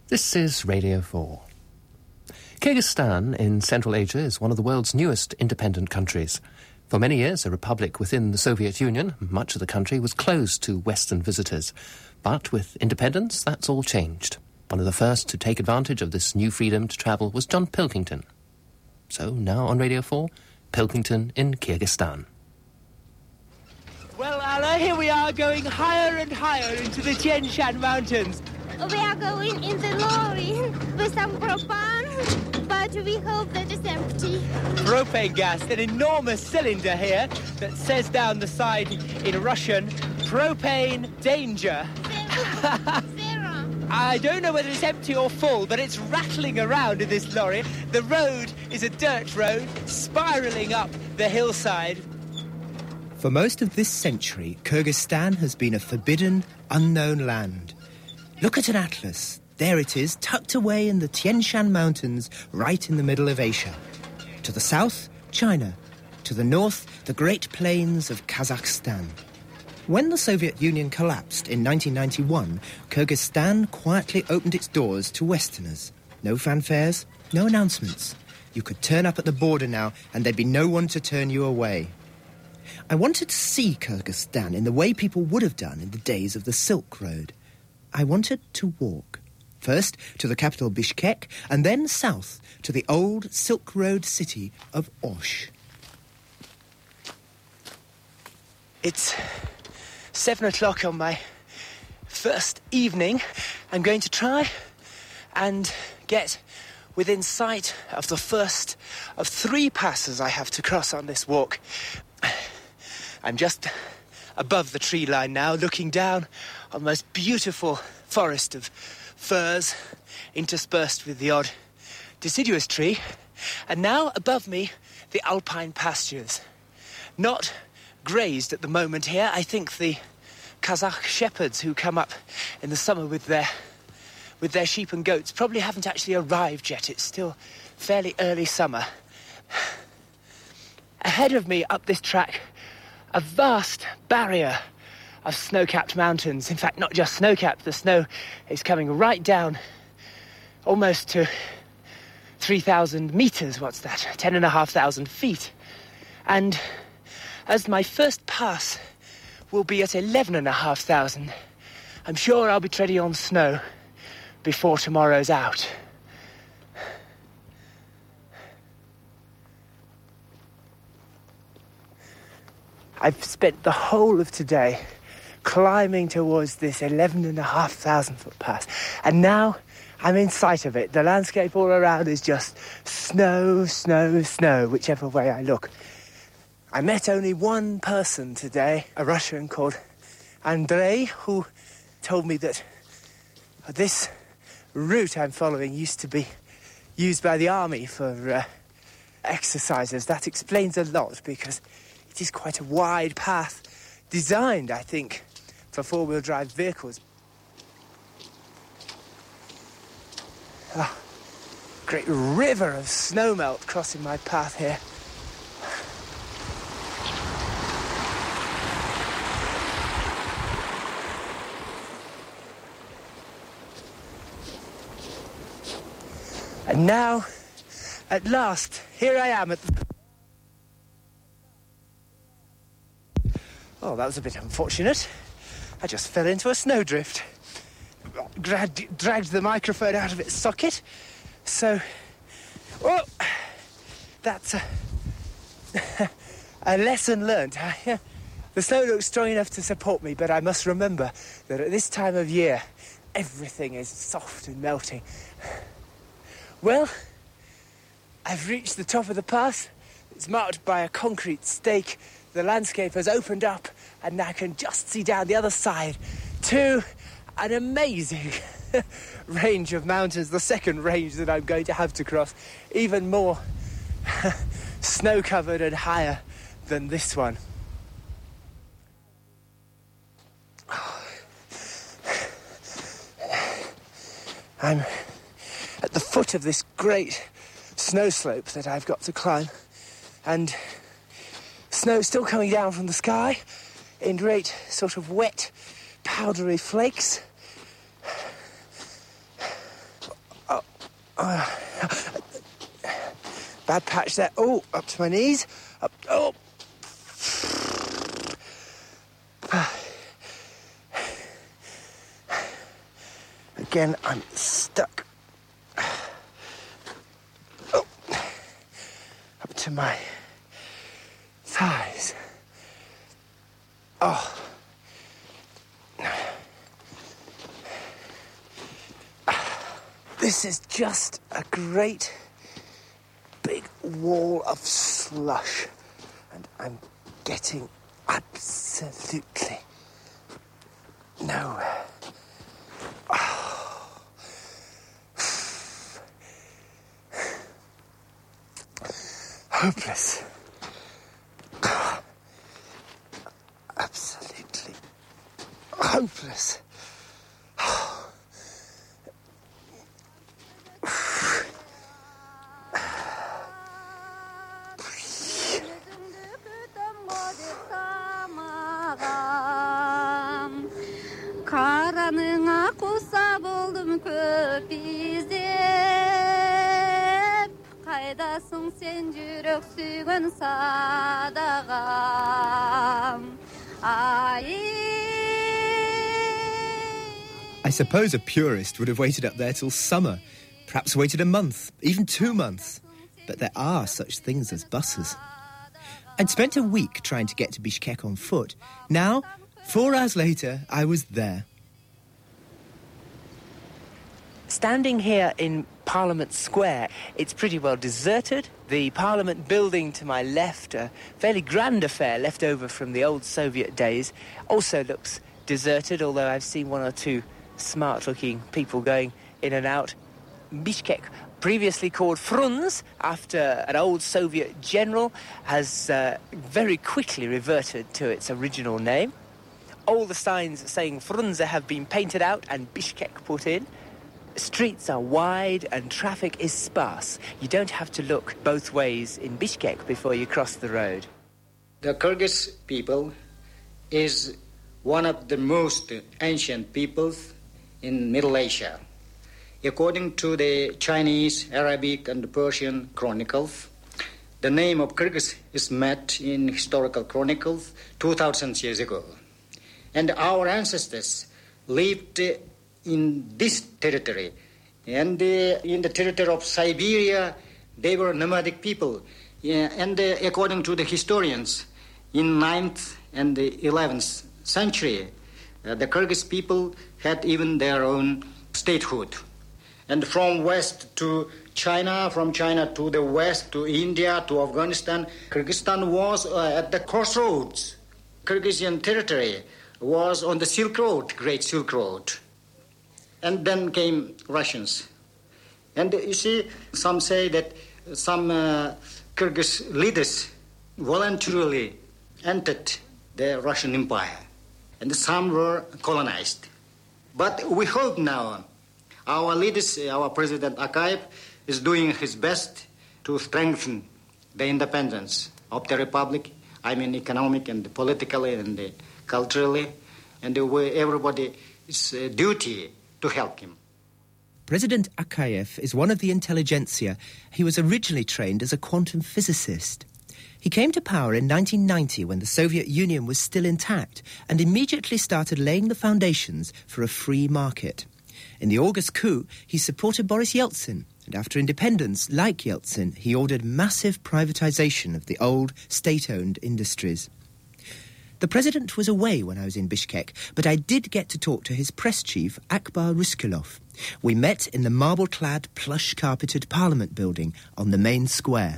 This is Radio 4. Kyrgyzstan in Central Asia is one of the world's newest independent countries. For many years, a republic within the Soviet Union, much of the country was closed to Western visitors. But with independence, that's all changed. One of the first to take advantage of this new freedom to travel was John Pilkington. So now on Radio 4, Pilkington in Kyrgyzstan. Well, Anna, here we are going higher and higher into the Tian Shan Mountains. We are going in the lorry with some propane, but we hope that it's empty. Propane gas, an enormous cylinder here that says down the side in Russian, propane danger. Sarah. I don't know whether it's empty or full, but it's rattling around in this lorry. The road is a dirt road, spiralling up the hillside. For most of this century, Kyrgyzstan has been a forbidden, unknown land. Look at an atlas. There it is, tucked away in the Tian Shan Mountains, right in the middle of Asia. To the south, China. To the north, the Great Plains of Kazakhstan. When the Soviet Union collapsed in 1991, Kyrgyzstan quietly opened its doors to Westerners. No fanfares, no announcements. You could turn up at the border now, and there'd be no one to turn you away. I wanted to see Kyrgyzstan in the way people would have done in the days of the Silk Road. I wanted to walk. First to the capital Bishkek, and then south to the old Silk Road city of Osh. It's 7 o'clock on my first evening. I'm going to try and get within sight of the first of 3 passes I have to cross on this walk. I'm just above the tree line now, looking down on the most beautiful forest of firs, interspersed with the odd deciduous tree. And now, above me, the alpine pastures. Not grazed at the moment here. I think the Kazakh shepherds who come up in the summer with their sheep and goats probably haven't actually arrived yet. It's still fairly early summer. Ahead of me, up this track, a vast barrier of snow-capped mountains. In fact, not just snow-capped, the snow is coming right down almost to 3,000 metres. What's that? 10,500 feet. And as my first pass will be at 11,500, I'm sure I'll be treading on snow before tomorrow's out. I've spent the whole of today climbing towards this 11,500 foot pass, and now I'm in sight of it. The landscape all around is just snow, snow, snow, whichever way I look. I met only one person today, a Russian called Andrei, who told me that this route I'm following used to be used by the army for exercises. That explains a lot, because it is quite a wide path, designed, I think, for four-wheel drive vehicles. Great river of snowmelt crossing my path here. And now, at last, here I am at the... Oh, that was a bit unfortunate. I just fell into a snowdrift. Dragged the microphone out of its socket. So, oh, that's a lesson learned. The snow looks strong enough to support me, but I must remember that at this time of year, everything is soft and melting. Well, I've reached the top of the pass. It's marked by a concrete stake. The landscape has opened up, and I can just see down the other side to an amazing range of mountains, the second range that I'm going to have to cross, even more snow-covered and higher than this one. I'm at the foot of this great snow slope that I've got to climb, and snow still coming down from the sky in great sort of wet, powdery flakes. Bad patch there. Oh, up to my knees. Up. Oh. Again, I'm stuck. Oh. Up to my thighs. Oh. This is just a great big wall of slush, and I'm getting absolutely nowhere. Oh. Hopeless. Absolutely hopeless. I suppose a purist would have waited up there till summer, perhaps waited a month, even 2 months. But there are such things as buses. I'd spent a week trying to get to Bishkek on foot. Now, 4 hours later, I was there. Standing here in Parliament Square, it's pretty well deserted. The Parliament building to my left, a fairly grand affair left over from the old Soviet days, also looks deserted, although I've seen 1 or 2 smart-looking people going in and out. Bishkek, previously called Frunze, after an old Soviet general, has very quickly reverted to its original name. All the signs saying Frunze have been painted out and Bishkek put in. Streets are wide and traffic is sparse. You don't have to look both ways in Bishkek before you cross the road. The Kyrgyz people is one of the most ancient peoples in Middle Asia. According to the Chinese, Arabic, and Persian chronicles, the name of Kyrgyz is met in historical chronicles 2,000 years ago. And our ancestors lived in this territory. And in the territory of Siberia, they were nomadic people. And according to the historians, in 9th and the 11th century, the Kyrgyz people had even their own statehood. And from west to China, from China to the west, to India, to Afghanistan, Kyrgyzstan was at the crossroads. Kyrgyzstan territory was on the Silk Road, Great Silk Road. And then came Russians. And you see, some say that some Kyrgyz leaders voluntarily entered the Russian Empire, and some were colonized. But we hope now our leaders, our President Akayev, is doing his best to strengthen the independence of the republic, I mean economic and politically and culturally, and everybody is duty to help him. President Akayev is one of the intelligentsia. He was originally trained as a quantum physicist. He came to power in 1990 when the Soviet Union was still intact and immediately started laying the foundations for a free market. In the August coup, he supported Boris Yeltsin, and after independence, like Yeltsin, he ordered massive privatization of the old state-owned industries. The president was away when I was in Bishkek, but I did get to talk to his press chief, Akbar Ryskilov. We met in the marble-clad, plush-carpeted parliament building on the main square.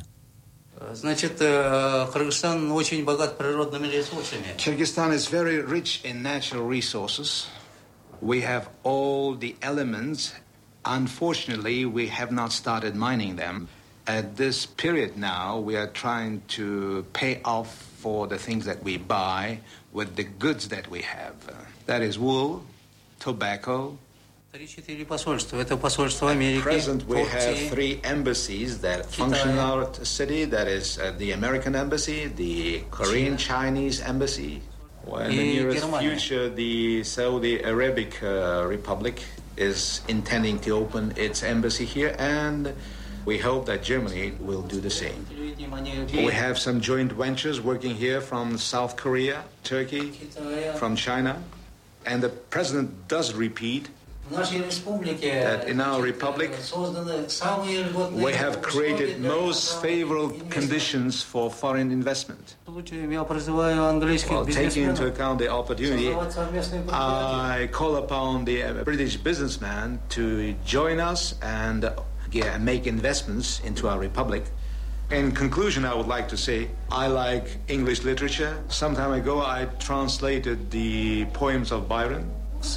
Kyrgyzstan is very rich in natural resources. We have all the elements. Unfortunately, we have not started mining them. At this period now, we are trying to pay off for the things that we buy with the goods that we have. That is wool, tobacco. At present, we have 3 embassies that function in our city. That is the American Embassy, the Korean Chinese Embassy. Well, in the nearest future, the Saudi Arabic Republic is intending to open its embassy here, and we hope that Germany will do the same. We have some joint ventures working here from South Korea, Turkey, from China, and the president does repeat that in our republic we have created most favorable conditions for foreign investment. Well, taking into account the opportunity, I call upon the British businessman to join us and make investments into our republic. In conclusion, I would like to say I like English literature. Some time ago, I translated the poems of Byron.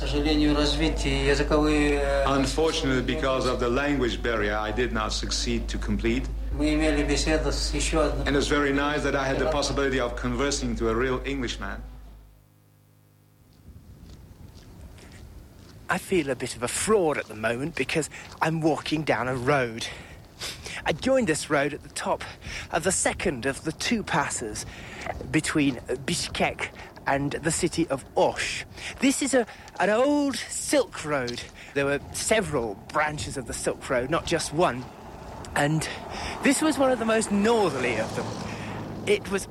Unfortunately, because of the language barrier, I did not succeed to complete. And it's very nice that I had the possibility of conversing to a real Englishman. I feel a bit of a fraud at the moment because I'm walking down a road. I joined this road at the top of the second of the two passes between Bishkek and the city of Osh. This is an old Silk Road. There were several branches of the Silk Road, not just one. And this was one of the most northerly of them. It was...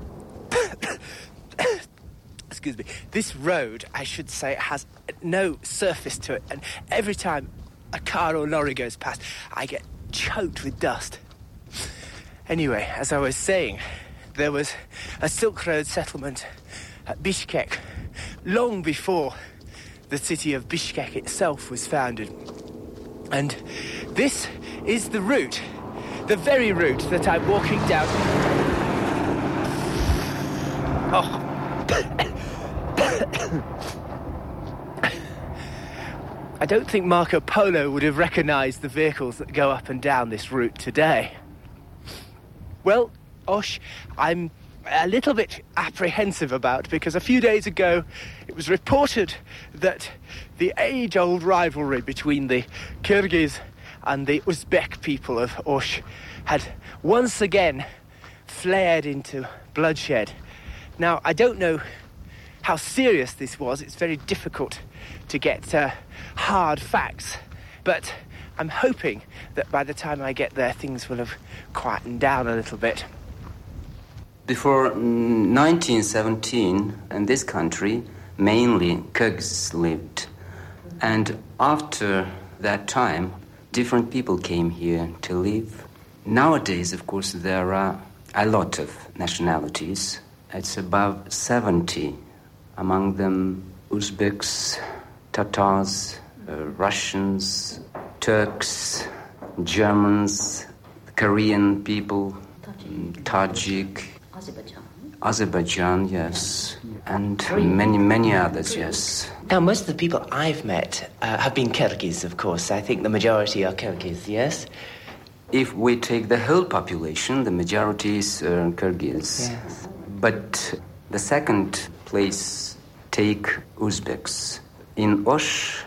Excuse me. This road, I should say, has no surface to it. And every time a car or lorry goes past, I get choked with dust. Anyway, as I was saying, there was a Silk Road settlement at Bishkek long before the city of Bishkek itself was founded. And this is the route, the very route that I'm walking down. Oh. I don't think Marco Polo would have recognised the vehicles that go up and down this route today. Well, Osh, I'm a little bit apprehensive about, because a few days ago it was reported that the age-old rivalry between the Kyrgyz and the Uzbek people of Osh had once again flared into bloodshed. Now, I don't know how serious this was. It's very difficult to get hard facts, but I'm hoping that by the time I get there things will have quietened down a little bit. Before 1917, in this country, mainly Kyrgyz lived. And after that time, different people came here to live. Nowadays, of course, there are a lot of nationalities. It's above 70. Among them, Uzbeks, Tatars, Russians, Turks, Germans, Korean people, Tajik, Azerbaijan, yes, and many others, yes. Now, most of the people I've met have been Kyrgyz, of course. I think the majority are Kyrgyz, yes? If we take the whole population, the majority is Kyrgyz. Yes. But the second place take Uzbeks. In Osh,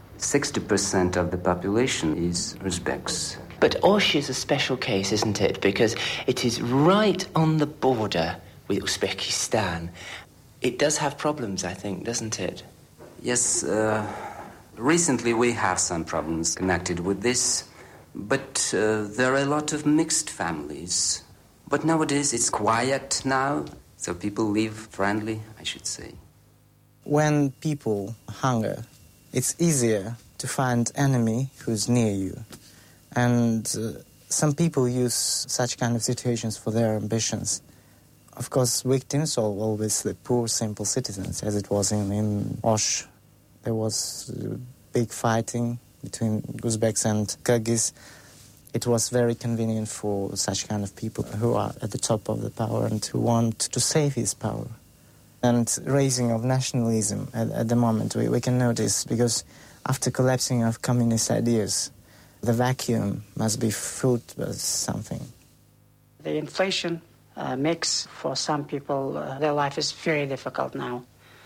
60% of the population is Uzbeks. But Osh is a special case, isn't it? Because it is right on the border with Uzbekistan. It does have problems, I think, doesn't it? Yes, recently we have some problems connected with this, but there are a lot of mixed families. But nowadays it's quiet now, so people live friendly, I should say. When people hunger, it's easier to find enemy who's near you. And some people use such kind of situations for their ambitions. Of course, victims are always the poor, simple citizens, as it was in Osh. There was big fighting between Uzbeks and Kyrgyz. It was very convenient for such kind of people who are at the top of the power and who want to save his power. And raising of nationalism at the moment, we can notice, because after collapsing of communist ideas, the vacuum must be filled with something. The inflation makes, for some people, their life is very difficult now.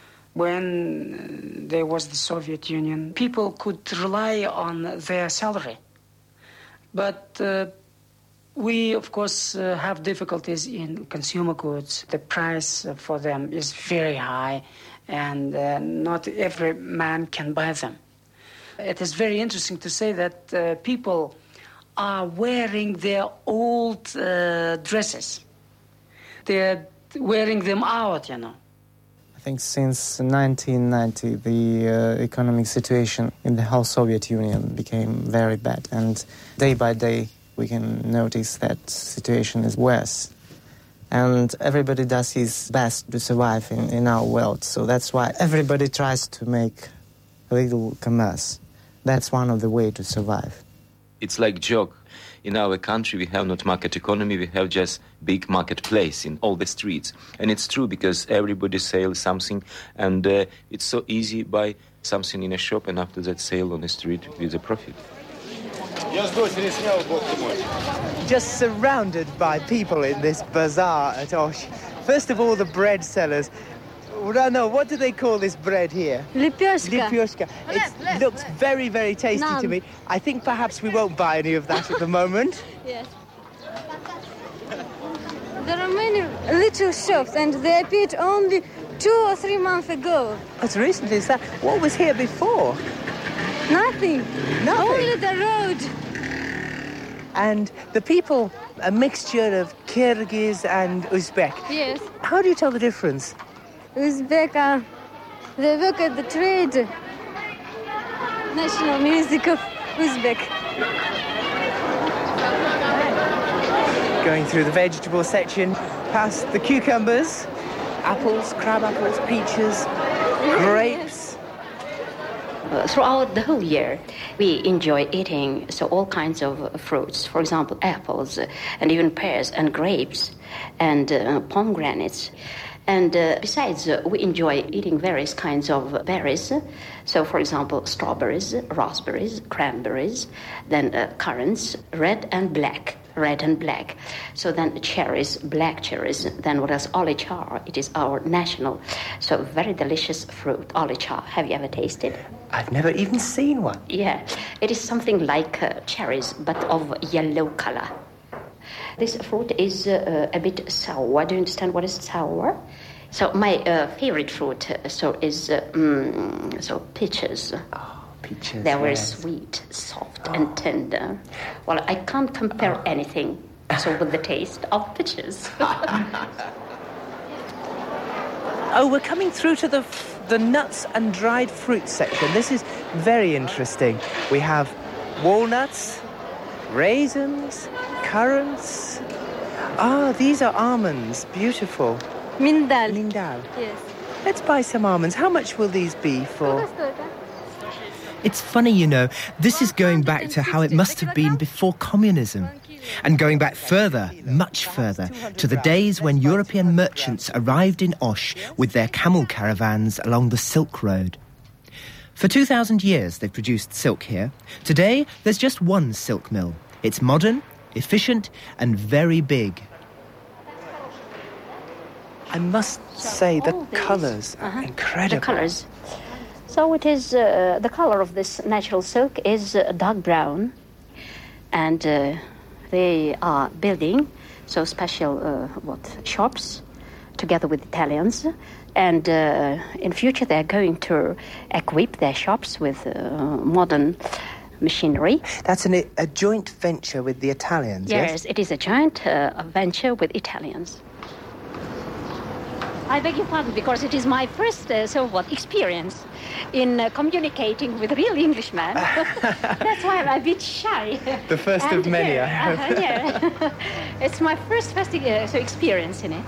When there was the Soviet Union, people could rely on their salary. But we, of course, have difficulties in consumer goods. The price for them is very high, and not every man can buy them. It is very interesting to say that people are wearing their old dresses. They're wearing them out, you know. I think since 1990, the economic situation in the whole Soviet Union became very bad. And day by day, we can notice that situation is worse. And everybody does his best to survive in our world. So that's why everybody tries to make a little commerce. That's one of the ways to survive. It's like joke. In our country, we have not market economy, we have just big marketplace in all the streets. And it's true because everybody sells something, and it's so easy buy something in a shop and after that sale on the street with a profit. Just surrounded by people in this bazaar at Osh. First of all, the bread sellers. No, what do they call this bread here? Lipyoshka. Lipyoshka. It looks very, very tasty to me. I think perhaps we won't buy any of that at the moment. Yes. There are many little shops, and they appeared only 2 or 3 months ago. As recently as that? What was here before? Nothing. Only the road. And the people, a mixture of Kyrgyz and Uzbek. Yes. How do you tell the difference? Uzbek they work at the trade. National music of Uzbek. Going through the vegetable section, past the cucumbers, apples, crab apples, peaches, grapes. Throughout the whole year, we enjoy eating all kinds of fruits. For example, apples, and even pears and grapes, and pomegranates. And besides, we enjoy eating various kinds of berries. So, for example, strawberries, raspberries, cranberries, then currants, red and black. So then cherries, black cherries. Then what else? Olichar. It is our national, so very delicious fruit, olichar. Have you ever tasted? I've never even seen one. Yeah, it is something like cherries, but of yellow color. This fruit is a bit sour. Do you understand what is sour? So my favorite fruit is peaches. Oh, peaches. They're very sweet, soft, and tender. Well, I can't compare anything with the taste of peaches. Oh, we're coming through to the nuts and dried fruit section. This is very interesting. We have walnuts, raisins, currants. These are almonds. Beautiful. Mindal. Yes. Let's buy some almonds. How much will these be for? It's funny, you know, this is going back to how it must have been before communism. And going back further, much further, to the days when European merchants arrived in Osh with their camel caravans along the Silk Road. For 2,000 years, they've produced silk here. Today, there's just one silk mill. It's modern, efficient, and very big. I must say the colours are incredible. The colours. So it is, the colour of this natural silk is dark brown, and they are building special shops together with Italians, and in future they're going to equip their shops with modern machinery. That's a joint venture with the Italians, yes? Yes, it is a joint venture with Italians. I beg your pardon, because it is my first experience in communicating with real Englishmen. That's why I'm a bit shy. The first of many, I hope. Yeah. It's my first experience in it.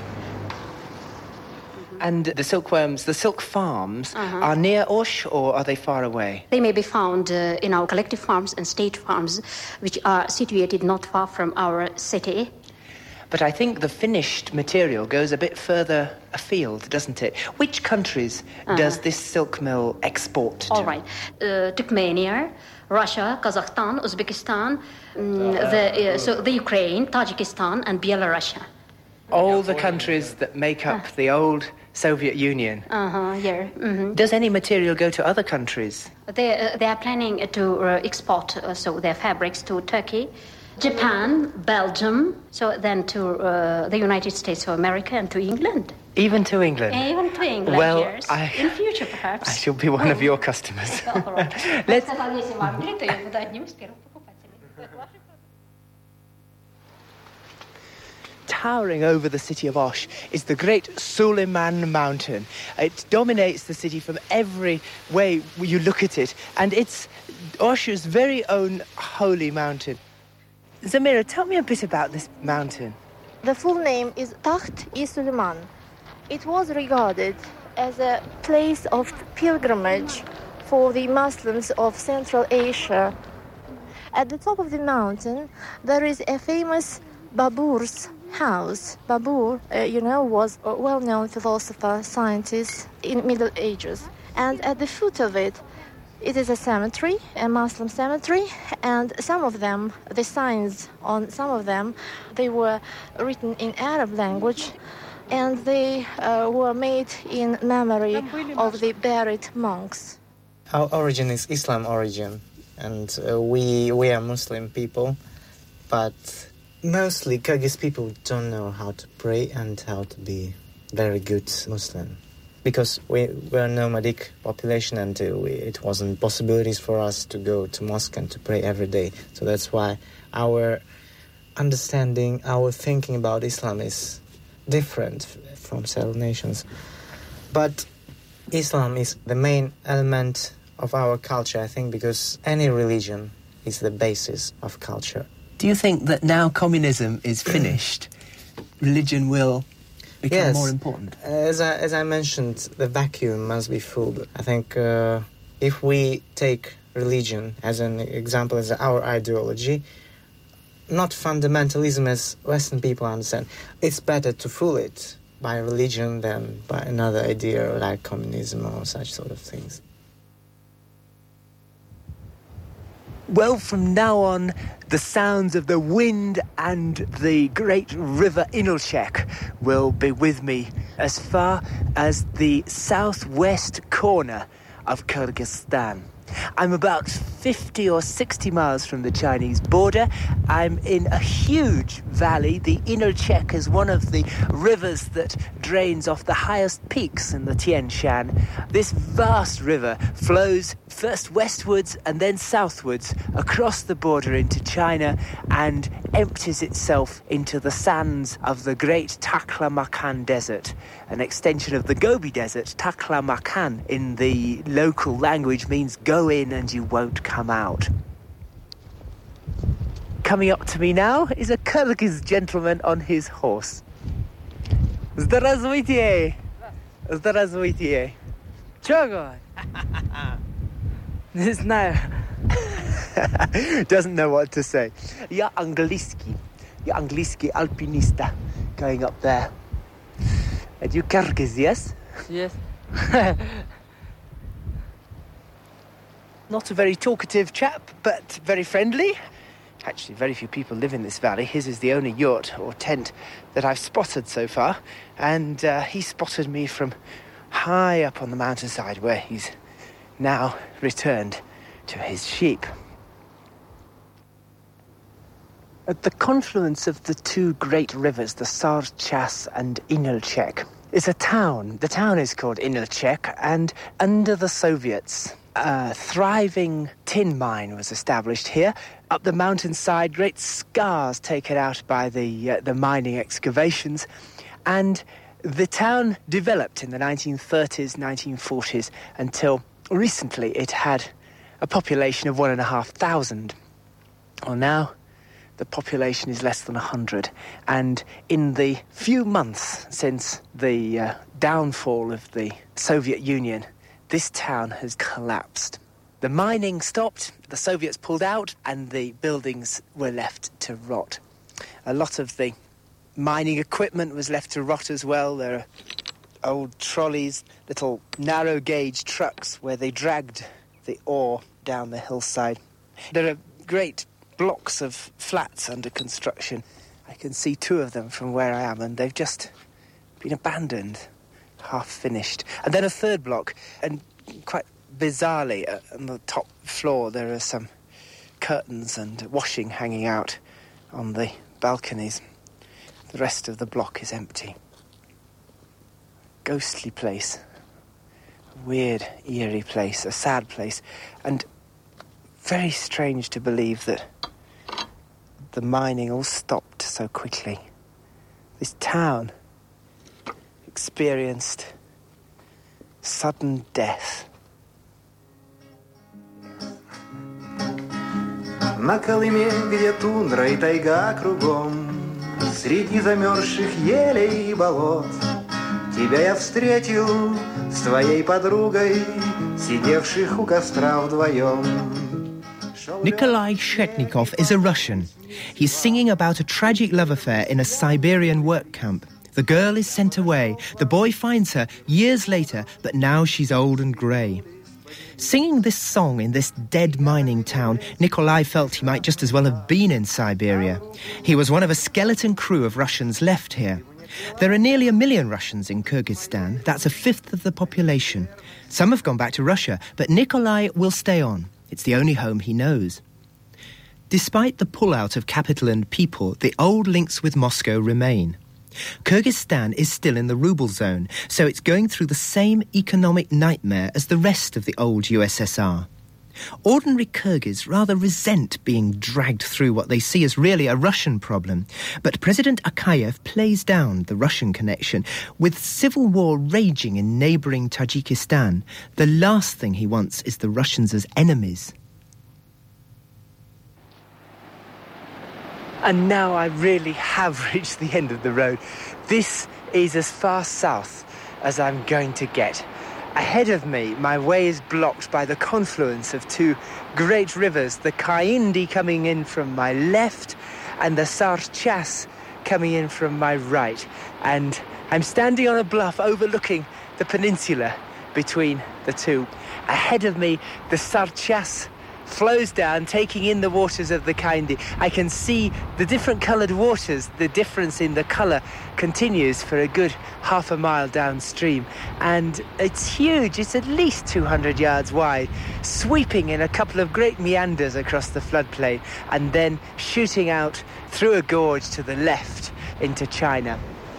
And the silkworms, the silk farms, are near Osh, or are they far away? They may be found in our collective farms and state farms, which are situated not far from our city. But I think the finished material goes a bit further afield, doesn't it? Which countries does this silk mill export to? All right. Turkmenia, Russia, Kazakhstan, Uzbekistan, the Ukraine, Tajikistan, and Belarus. All the countries that make up the old Soviet Union. Yeah. Mm-hmm. Does any material go to other countries? They are planning to export their fabrics to Turkey, Japan, Belgium, so then to the United States of America and to England. Even to England? Even to England, well, yes. In future, perhaps. I shall be one of your customers. Let's... Towering over the city of Osh is the great Suleiman Mountain. It dominates the city from every way you look at it, and it's Osh's very own holy mountain. Zamira, tell me a bit about this mountain. The full name is Takht-i-Suleiman. It was regarded as a place of pilgrimage for the Muslims of Central Asia. At the top of the mountain, there is a famous Babur's house. Babur, was a well-known philosopher, scientist in Middle Ages. And at the foot of it, it is a cemetery, a Muslim cemetery, and some of them, the signs on some of them, they were written in Arab language, and they were made in memory of the buried monks. Our origin is Islam origin, and we are Muslim people, but mostly Kyrgyz people don't know how to pray and how to be very good Muslim. Because we were a nomadic population and it wasn't possibilities for us to go to mosque and to pray every day. So that's why our understanding, our thinking about Islam is different from several nations. But Islam is the main element of our culture, I think, because any religion is the basis of culture. Do you think that now communism is finished, religion will become more important? As I mentioned, the vacuum must be filled. I think if we take religion as an example, as our ideology, not fundamentalism as Western people understand, it's better to fool it by religion than by another idea like communism or such sort of things. Well, from now on, the sounds of the wind and the great river Inilchek will be with me as far as the southwest corner of Kyrgyzstan. I'm about 50 or 60 miles from the Chinese border. I'm in a huge valley. The Inilchek is one of the rivers that drains off the highest peaks in the Tian Shan. This vast river flows first westwards and then southwards across the border into China and empties itself into the sands of the great Taklamakan Desert, an extension of the Gobi Desert. Taklamakan in the local language means go in and you won't come out. Coming up to me now is a Kyrgyz gentleman on his horse. Здравствуйте! Здравствуйте! Чего? Не знаю. Doesn't know what to say. Я английский alpinista going up there. And you Kyrgyz, yes? Yes. Not a very talkative chap, but very friendly. Actually, very few people live in this valley. His is the only yurt or tent that I've spotted so far. And he spotted me from high up on the mountainside where he's now returned to his sheep. At the confluence of the two great rivers, the Sarchas and Inilchek, is a town. The town is called Inilchek, and under the Soviets, a thriving tin mine was established here. Up the mountainside, great scars taken out by the mining excavations, and the town developed in the 1930s, 1940s, until recently it had a population of 1,500. Well, now the population is less than 100, and in the few months since the downfall of the Soviet Union, this town has collapsed. The mining stopped, the Soviets pulled out, and the buildings were left to rot. A lot of the mining equipment was left to rot as well. There are old trolleys, little narrow-gauge trucks where they dragged the ore down the hillside. There are great blocks of flats under construction. I can see two of them from where I am, and they've just been abandoned, half finished. And then a third block, and quite bizarrely, on the top floor there are some curtains and washing hanging out on the balconies. The rest of the block is empty. ghostly place. A weird, eerie place, a sad place, and very strange to believe that the mining all stopped so quickly. This town experienced sudden death. На Колыме, где тундра и тайга кругом, среди замерзших елей и болот, тебя я встретил с твоей подругой, сидевших у костра вдвоем. Nikolai Shetnikov is a Russian. He's singing about a tragic love affair in a Siberian work camp. The girl is sent away. The boy finds her years later, but now she's old and grey. Singing this song in this dead mining town, Nikolai felt he might just as well have been in Siberia. He was one of a skeleton crew of Russians left here. There are nearly 1 million Russians in Kyrgyzstan. That's 1/5 of the population. Some have gone back to Russia, but Nikolai will stay on. It's the only home he knows. Despite the pullout of capital and people, the old links with Moscow remain. Kyrgyzstan is still in the ruble zone, so it's going through the same economic nightmare as the rest of the old USSR. Ordinary Kyrgyz rather resent being dragged through what they see as really a Russian problem, but President Akayev plays down the Russian connection. With civil war raging in neighbouring Tajikistan, the last thing he wants is the Russians as enemies. And now I really have reached the end of the road. This is as far south as I'm going to get. Ahead of me, my way is blocked by the confluence of two great rivers, the Kaindi coming in from my left and the Sarchas coming in from my right. And I'm standing on a bluff overlooking the peninsula between the two. Ahead of me, the Sarchas flows down, taking in the waters of the Kaindi. I can see the different coloured waters. The difference in the colour continues for a good half a mile downstream. And it's huge. It's at least 200 yards wide, sweeping in a couple of great meanders across the floodplain and then shooting out through a gorge to the left into China.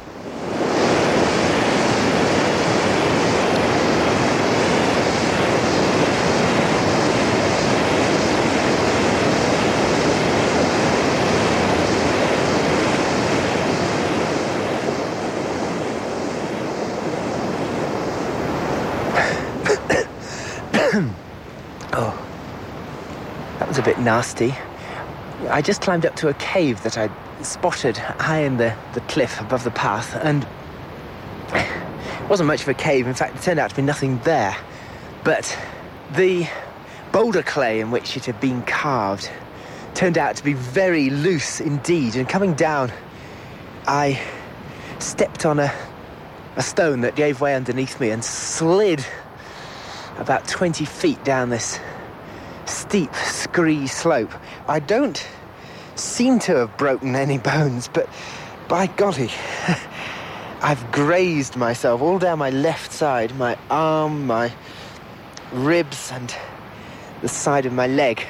A bit nasty. I just climbed up to a cave that I'd spotted high in the cliff above the path, and it wasn't much of a cave. In fact, it turned out to be nothing there. But the boulder clay in which it had been carved turned out to be very loose indeed, and coming down, I stepped on a stone that gave way underneath me and slid about 20 feet down this steep, scree slope. I don't seem to have broken any bones, but by golly, I've grazed myself all down my left side, my arm, my ribs, and the side of my leg.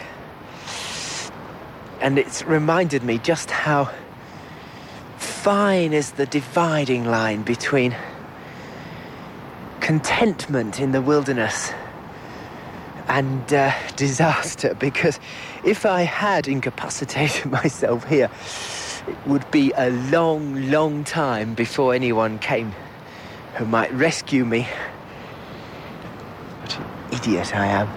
And it's reminded me just how fine is the dividing line between contentment in the wilderness and disaster, because if I had incapacitated myself here, it would be a long, long time before anyone came who might rescue me. What an idiot I am.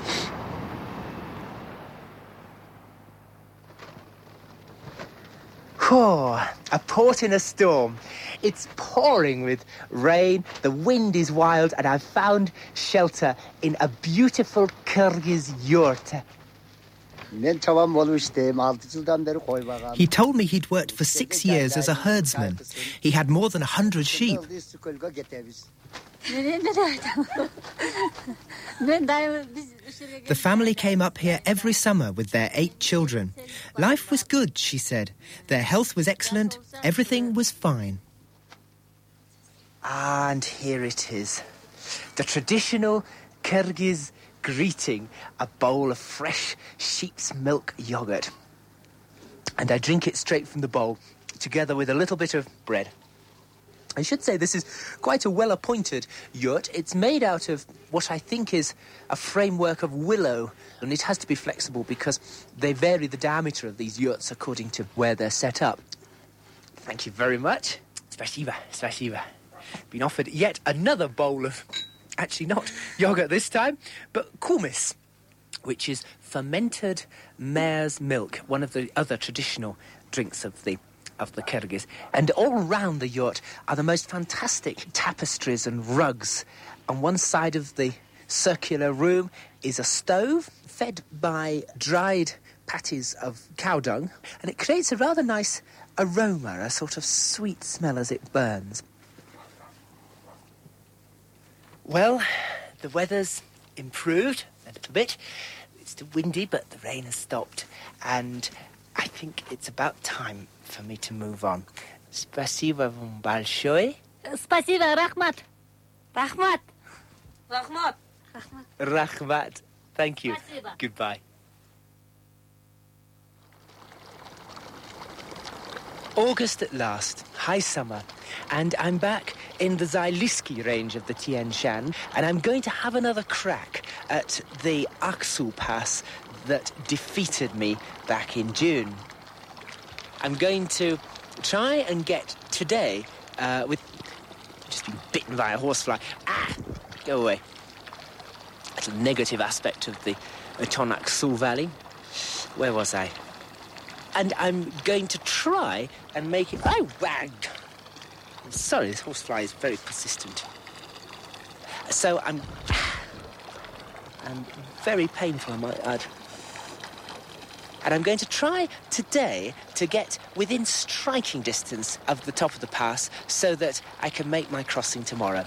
Oh, a port in a storm. It's pouring with rain, the wind is wild, and I've found shelter in a beautiful Kyrgyz yurt. He told me he'd worked for 6 years as a herdsman. He had more than 100 sheep. The family came up here every summer with their 8 children. Life was good, she said. Their health was excellent. Everything was fine. And here it is. The traditional Kyrgyz greeting, a bowl of fresh sheep's milk yogurt. And I drink it straight from the bowl, together with a little bit of bread. I should say this is quite a well-appointed yurt. It's made out of what I think is a framework of willow, and it has to be flexible because they vary the diameter of these yurts according to where they're set up. Thank you very much. Spasiba, spasiba. Been offered yet another bowl of, actually not yogurt this time, but kumis, which is fermented mare's milk, one of the other traditional drinks of the Kyrgyz. And all around the yurt are the most fantastic tapestries and rugs. On one side of the circular room is a stove fed by dried patties of cow dung, and it creates a rather nice aroma, a sort of sweet smell as it burns. Well, the weather's improved a little bit. It's still windy, but the rain has stopped, and I think it's about time for me to move on. Spasiba вам большое. Spasiba, Rahmat. Rahmat. Rahmat. Rahmat. Thank you. Spasiba. Goodbye. August at last, high summer, and I'm back in the Zylisky range of the Tian Shan, and I'm going to have another crack at the Aksu Pass that defeated me back in June. I'm going to try and get today with just being bitten by a horsefly. Ah, go away. That's a negative aspect of the Tonaksul Valley. Where was I? And I'm going to try and make it... Oh, wag! I'm sorry, this horsefly is very persistent. So I'm very painful, I might add. And I'm going to try today to get within striking distance of the top of the pass so that I can make my crossing tomorrow.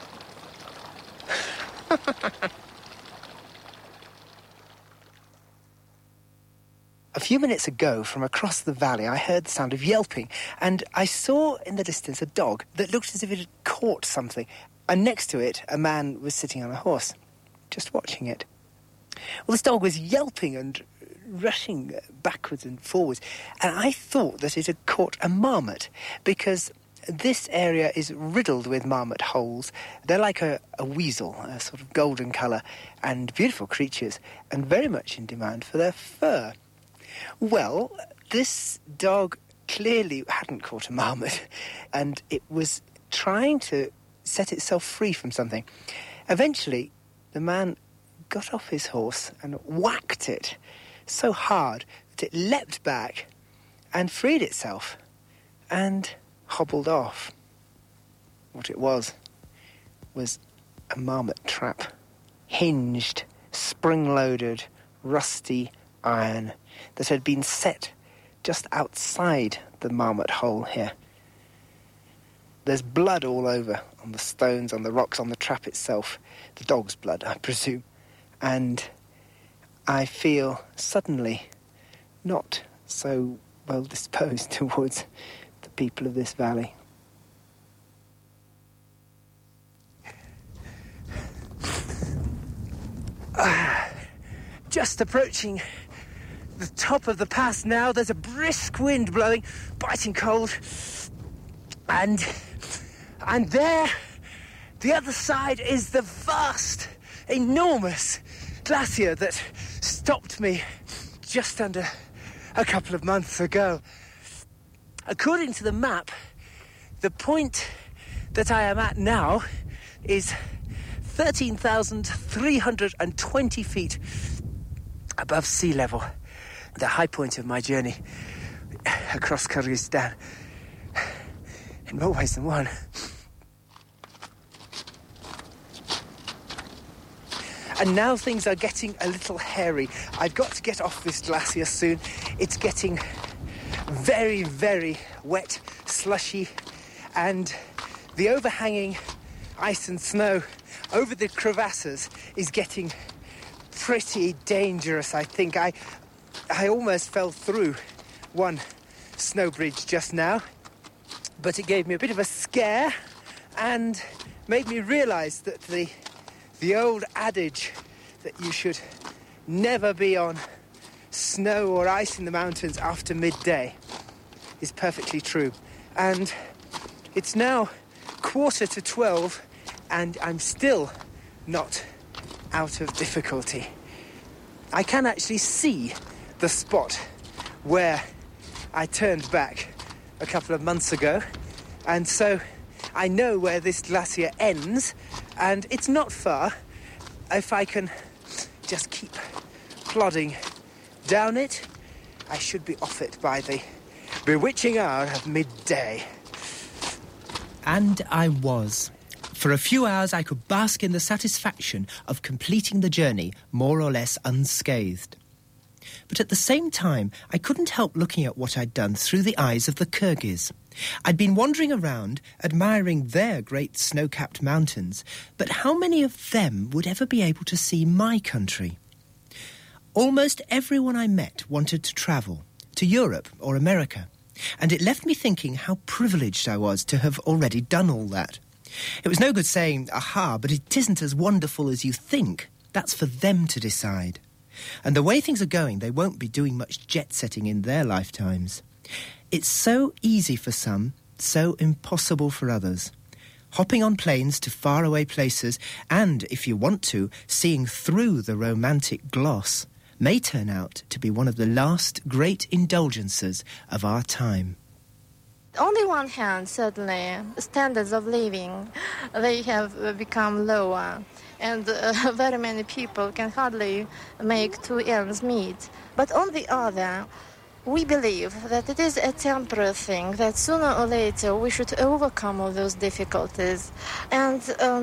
A few minutes ago, from across the valley, I heard the sound of yelping, and I saw in the distance a dog that looked as if it had caught something. And next to it, a man was sitting on a horse, just watching it. Well, this dog was yelping and rushing backwards and forwards, and I thought that it had caught a marmot, because this area is riddled with marmot holes. They're like a weasel, a sort of golden colour, and beautiful creatures, and very much in demand for their fur. Well, this dog clearly hadn't caught a marmot, and it was trying to set itself free from something. Eventually, the man got off his horse and whacked it so hard that it leapt back and freed itself and hobbled off. What it was a marmot trap. Hinged, spring-loaded, rusty iron that had been set just outside the marmot hole here. There's blood all over, on the stones, on the rocks, on the trap itself. The dog's blood, I presume. And I feel suddenly not so well disposed towards the people of this valley. Just approaching the top of the pass now. There's a brisk wind blowing, biting cold. And there, the other side is the vast, enormous glacier that stopped me just under a couple of months ago. According to the map, the point that I am at now is 13,320 feet above sea level. The high point of my journey across Kyrgyzstan. In more ways than one. And now things are getting a little hairy. I've got to get off this glacier soon. It's getting very, very wet, slushy, and the overhanging ice and snow over the crevasses is getting pretty dangerous, I think. I almost fell through one snow bridge just now, but it gave me a bit of a scare and made me realise that the old adage that you should never be on snow or ice in the mountains after midday is perfectly true. And it's now 11:15 and I'm still not out of difficulty. I can actually see the spot where I turned back a couple of months ago, and so I know where this glacier ends, and it's not far if I can just keep plodding down it. I should be off it by the bewitching hour of midday. And I was. For a few hours I could bask in the satisfaction of completing the journey more or less unscathed. But at the same time, I couldn't help looking at what I'd done through the eyes of the Kyrgyz. I'd been wandering around, admiring their great snow-capped mountains, but how many of them would ever be able to see my country? Almost everyone I met wanted to travel, to Europe or America, and it left me thinking how privileged I was to have already done all that. It was no good saying, aha, but it isn't as wonderful as you think. That's for them to decide. And the way things are going, they won't be doing much jet-setting in their lifetimes. It's so easy for some, so impossible for others. Hopping on planes to faraway places and, if you want to, seeing through the romantic gloss may turn out to be one of the last great indulgences of our time. On the one hand, certainly, standards of living, they have become lower, and very many people can hardly make two ends meet. But on the other, we believe that it is a temporary thing, that sooner or later we should overcome all those difficulties. And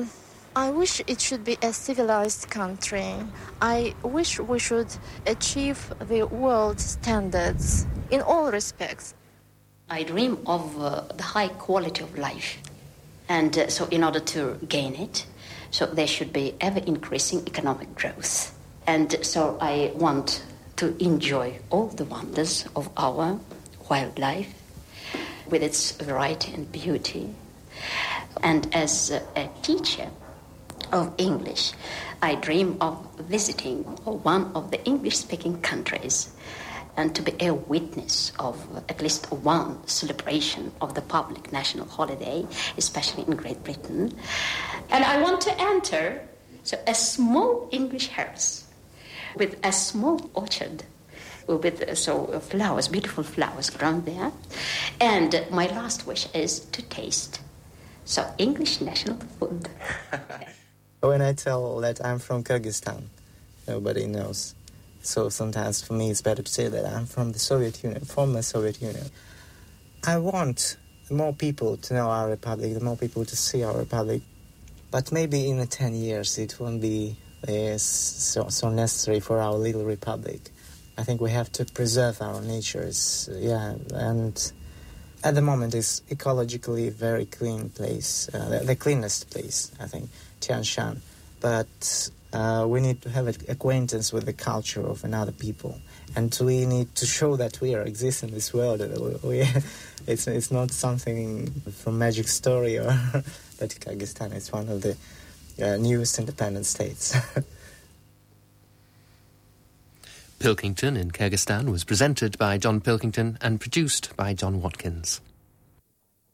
I wish it should be a civilized country. I wish we should achieve the world standards in all respects. I dream of the high quality of life. And so in order to gain it, so there should be ever-increasing economic growth. And so I want to enjoy all the wonders of our wildlife with its variety and beauty. And as a teacher of English, I dream of visiting one of the English-speaking countries and to be a witness of at least one celebration of the public national holiday, especially in Great Britain. And I want to enter a small English house with a small orchard with flowers, beautiful flowers grown there. And my last wish is to taste English national food. When I tell that I'm from Kyrgyzstan, nobody knows. So sometimes for me it's better to say that I'm from the Soviet Union, former Soviet Union. I want more people to know our republic, more people to see our republic. But maybe in 10 years it won't be so necessary for our little republic. I think we have to preserve our natures, and at the moment it's ecologically a very clean place, the cleanest place, I think, Tian Shan. But we need to have an acquaintance with the culture of another people, and we need to show that we exist in this world. It's not something from magic story, or that Kyrgyzstan is one of the newest independent states. Pilkington in Kyrgyzstan was presented by John Pilkington and produced by John Watkins.